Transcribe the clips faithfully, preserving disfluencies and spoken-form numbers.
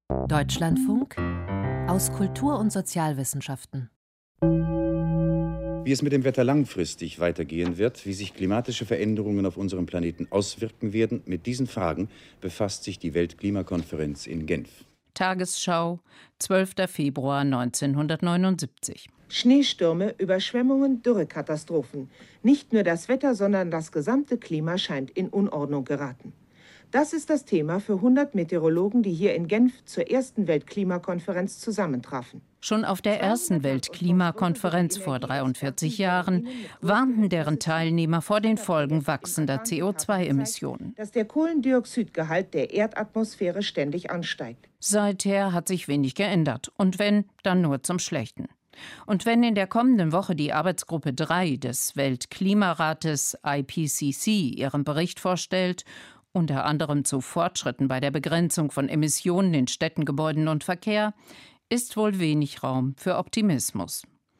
Deutschlandfunk aus Kultur- und Sozialwissenschaften. Wie es mit dem Wetter langfristig weitergehen wird, wie sich klimatische Veränderungen auf unserem Planeten auswirken werden, mit diesen Fragen befasst sich die Weltklimakonferenz in Genf. Tagesschau, zwölfter Februar neunzehnhundertneunundsiebzig. Schneestürme, Überschwemmungen, Dürrekatastrophen. Nicht nur das Wetter, sondern das gesamte Klima scheint in Unordnung geraten. Das ist das Thema für hundert Meteorologen, die hier in Genf zur ersten Weltklimakonferenz zusammentrafen. Schon auf der ersten Weltklimakonferenz vor dreiundvierzig Jahren warnten deren Teilnehmer vor den Folgen wachsender C O zwei Emissionen. Dass der Kohlendioxidgehalt der Erdatmosphäre ständig ansteigt. Seither hat sich wenig geändert. Und wenn, dann nur zum Schlechten. Und wenn in der kommenden Woche die Arbeitsgruppe drei des Weltklimarates I P C C ihren Bericht vorstellt, unter anderem zu Fortschritten bei der Begrenzung von Emissionen in Städten, Gebäuden und Verkehr, ist wohl wenig Raum für Optimismus.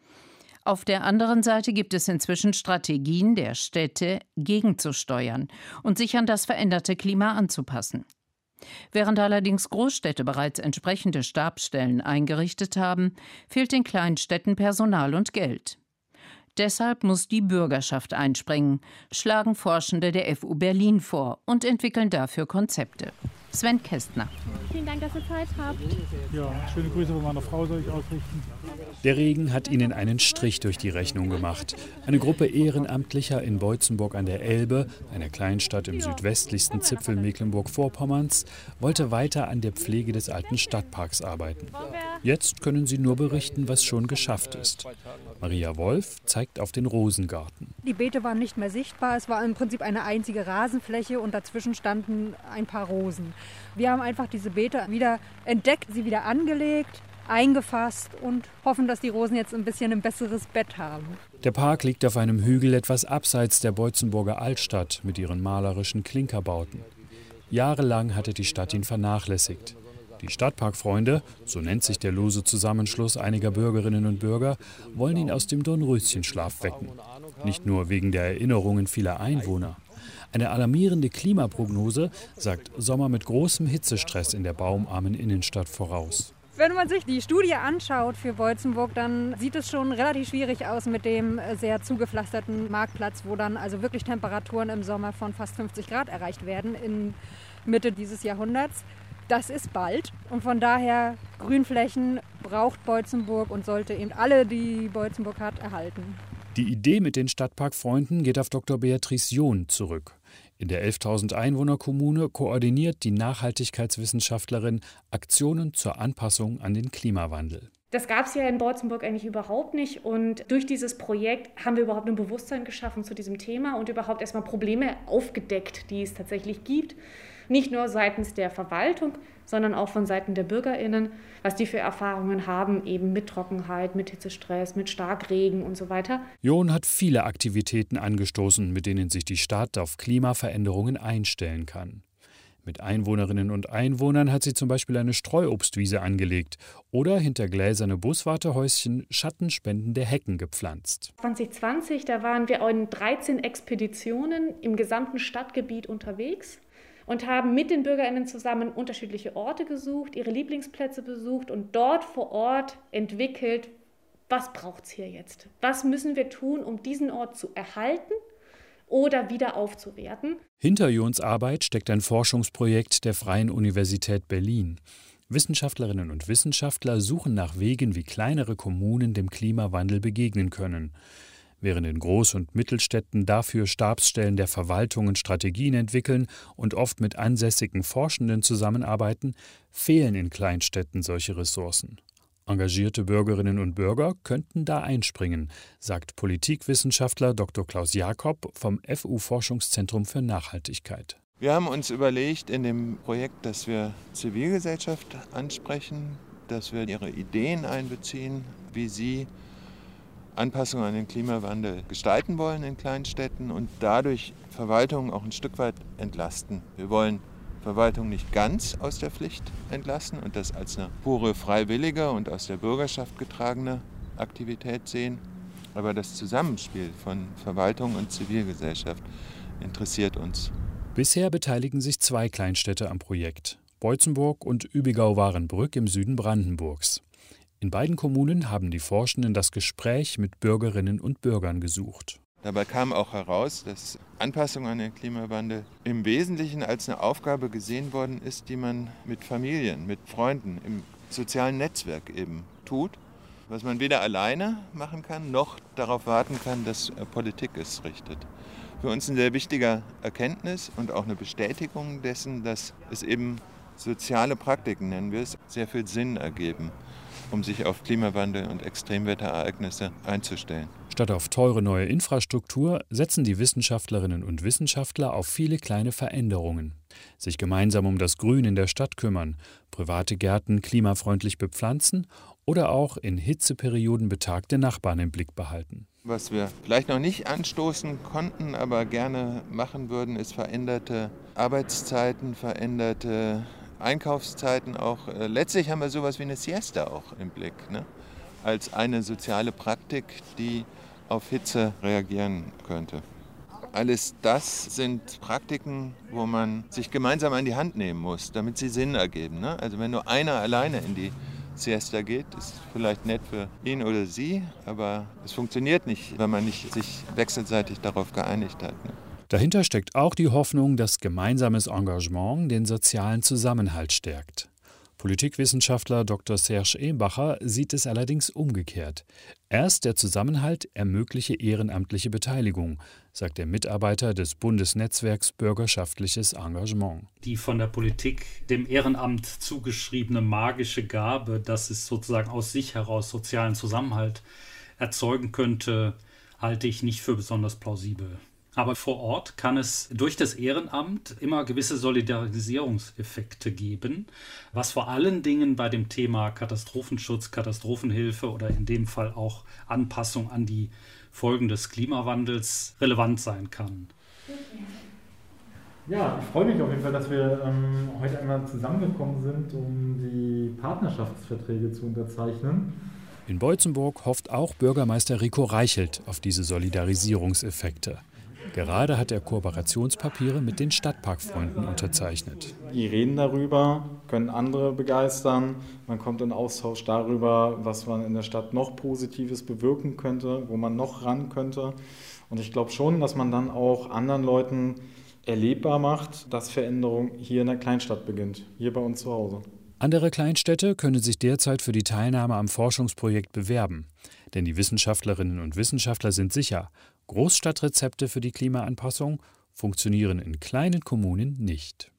Auf der anderen Seite gibt es inzwischen Strategien der Städte, gegenzusteuern und sich an das veränderte Klima anzupassen. Während allerdings Großstädte bereits entsprechende Stabsstellen eingerichtet haben, fehlt den Kleinstädten Personal und Geld. Deshalb muss die Bürgerschaft einspringen, schlagen Forschende der F U Berlin vor und entwickeln dafür Konzepte. Sven Kästner. Vielen Dank, dass ihr Zeit habt. Ja, schöne Grüße von meiner Frau soll ich ausrichten. Der Regen hat ihnen einen Strich durch die Rechnung gemacht. Eine Gruppe Ehrenamtlicher in Boitzenburg an der Elbe, einer Kleinstadt im südwestlichsten Zipfel Mecklenburg-Vorpommerns, wollte weiter an der Pflege des alten Stadtparks arbeiten. Jetzt können sie nur berichten, was schon geschafft ist. Maria Wolf zeigt auf den Rosengarten. Die Beete waren nicht mehr sichtbar. Es war im Prinzip eine einzige Rasenfläche und dazwischen standen ein paar Rosen. Wir haben einfach diese Beete wieder entdeckt, sie wieder angelegt, eingefasst und hoffen, dass die Rosen jetzt ein bisschen ein besseres Bett haben. Der Park liegt auf einem Hügel etwas abseits der Boitzenburger Altstadt mit ihren malerischen Klinkerbauten. Jahrelang hatte die Stadt ihn vernachlässigt. Die Stadtparkfreunde, so nennt sich der lose Zusammenschluss einiger Bürgerinnen und Bürger, wollen ihn aus dem Dornröschenschlaf wecken. Nicht nur wegen der Erinnerungen vieler Einwohner. Eine alarmierende Klimaprognose sagt Sommer mit großem Hitzestress in der baumarmen Innenstadt voraus. Wenn man sich die Studie anschaut für Boitzenburg, dann sieht es schon relativ schwierig aus mit dem sehr zugepflasterten Marktplatz, wo dann also wirklich Temperaturen im Sommer von fast fünfzig Grad erreicht werden in Mitte dieses Jahrhunderts. Das ist bald und von daher Grünflächen braucht Boitzenburg und sollte eben alle, die Boitzenburg hat, erhalten. Die Idee mit den Stadtparkfreunden geht auf Doktor Beatrice John zurück. In der elftausend Einwohner-Kommune koordiniert die Nachhaltigkeitswissenschaftlerin Aktionen zur Anpassung an den Klimawandel. Das gab es ja in Boitzenburg eigentlich überhaupt nicht und durch dieses Projekt haben wir überhaupt ein Bewusstsein geschaffen zu diesem Thema und überhaupt erstmal Probleme aufgedeckt, die es tatsächlich gibt. Nicht nur seitens der Verwaltung, sondern auch von Seiten der BürgerInnen, was die für Erfahrungen haben, eben mit Trockenheit, mit Hitzestress, mit Starkregen und so weiter. John hat viele Aktivitäten angestoßen, mit denen sich die Stadt auf Klimaveränderungen einstellen kann. Mit Einwohnerinnen und Einwohnern hat sie zum Beispiel eine Streuobstwiese angelegt oder hinter gläserne Buswartehäuschen schattenspendende Hecken gepflanzt. zwanzig zwanzig, da waren wir in dreizehn Expeditionen im gesamten Stadtgebiet unterwegs und haben mit den BürgerInnen zusammen unterschiedliche Orte gesucht, ihre Lieblingsplätze besucht und dort vor Ort entwickelt, was braucht es hier jetzt? Was müssen wir tun, um diesen Ort zu erhalten oder wieder aufzuwerten? Hinter Johns Arbeit steckt ein Forschungsprojekt der Freien Universität Berlin. Wissenschaftlerinnen und Wissenschaftler suchen nach Wegen, wie kleinere Kommunen dem Klimawandel begegnen können. Während in Groß- und Mittelstädten dafür Stabsstellen der Verwaltungen Strategien entwickeln und oft mit ansässigen Forschenden zusammenarbeiten, fehlen in Kleinstädten solche Ressourcen. Engagierte Bürgerinnen und Bürger könnten da einspringen, sagt Politikwissenschaftler Doktor Klaus Jakob vom F U-Forschungszentrum für Nachhaltigkeit. Wir haben uns überlegt in dem Projekt, dass wir Zivilgesellschaft ansprechen, dass wir ihre Ideen einbeziehen, wie sie Anpassungen an den Klimawandel gestalten wollen in Kleinstädten und dadurch Verwaltungen auch ein Stück weit entlasten. Wir wollen Verwaltung nicht ganz aus der Pflicht entlassen und das als eine pure freiwillige und aus der Bürgerschaft getragene Aktivität sehen. Aber das Zusammenspiel von Verwaltung und Zivilgesellschaft interessiert uns. Bisher beteiligen sich zwei Kleinstädte am Projekt. Beutzenburg und Übigau-Warenbrück im Süden Brandenburgs. In beiden Kommunen haben die Forschenden das Gespräch mit Bürgerinnen und Bürgern gesucht. Dabei kam auch heraus, dass Anpassung an den Klimawandel im Wesentlichen als eine Aufgabe gesehen worden ist, die man mit Familien, mit Freunden, im sozialen Netzwerk eben tut, was man weder alleine machen kann, noch darauf warten kann, dass Politik es richtet. Für uns eine sehr wichtige Erkenntnis und auch eine Bestätigung dessen, dass es eben soziale Praktiken, nennen wir es, sehr viel Sinn ergeben, um sich auf Klimawandel und Extremwetterereignisse einzustellen. Statt auf teure neue Infrastruktur setzen die Wissenschaftlerinnen und Wissenschaftler auf viele kleine Veränderungen. Sich gemeinsam um das Grün in der Stadt kümmern, private Gärten klimafreundlich bepflanzen oder auch in Hitzeperioden betagte Nachbarn im Blick behalten. Was wir vielleicht noch nicht anstoßen konnten, aber gerne machen würden, ist veränderte Arbeitszeiten, veränderte Einkaufszeiten auch. Letztlich haben wir sowas wie eine Siesta auch im Blick, ne? Als eine soziale Praktik, die auf Hitze reagieren könnte. Alles das sind Praktiken, wo man sich gemeinsam an die Hand nehmen muss, damit sie Sinn ergeben, ne? Also wenn nur einer alleine in die Siesta geht, ist vielleicht nett für ihn oder sie, aber es funktioniert nicht, wenn man nicht sich wechselseitig darauf geeinigt hat, ne? Dahinter steckt auch die Hoffnung, dass gemeinsames Engagement den sozialen Zusammenhalt stärkt. Politikwissenschaftler Doktor Serge Ebacher sieht es allerdings umgekehrt. Erst der Zusammenhalt ermögliche ehrenamtliche Beteiligung, sagt der Mitarbeiter des Bundesnetzwerks Bürgerschaftliches Engagement. Die von der Politik dem Ehrenamt zugeschriebene magische Gabe, dass es sozusagen aus sich heraus sozialen Zusammenhalt erzeugen könnte, halte ich nicht für besonders plausibel. Aber vor Ort kann es durch das Ehrenamt immer gewisse Solidarisierungseffekte geben, was vor allen Dingen bei dem Thema Katastrophenschutz, Katastrophenhilfe oder in dem Fall auch Anpassung an die Folgen des Klimawandels relevant sein kann. Ja, ich freue mich auf jeden Fall, dass wir ähm, heute einmal zusammengekommen sind, um die Partnerschaftsverträge zu unterzeichnen. In Beutzenburg hofft auch Bürgermeister Rico Reichelt auf diese Solidarisierungseffekte. Gerade hat er Kooperationspapiere mit den Stadtparkfreunden unterzeichnet. Die reden darüber, können andere begeistern. Man kommt in Austausch darüber, was man in der Stadt noch Positives bewirken könnte, wo man noch ran könnte. Und ich glaube schon, dass man dann auch anderen Leuten erlebbar macht, dass Veränderung hier in der Kleinstadt beginnt, hier bei uns zu Hause. Andere Kleinstädte können sich derzeit für die Teilnahme am Forschungsprojekt bewerben. Denn die Wissenschaftlerinnen und Wissenschaftler sind sicher, Großstadtrezepte für die Klimaanpassung funktionieren in kleinen Kommunen nicht.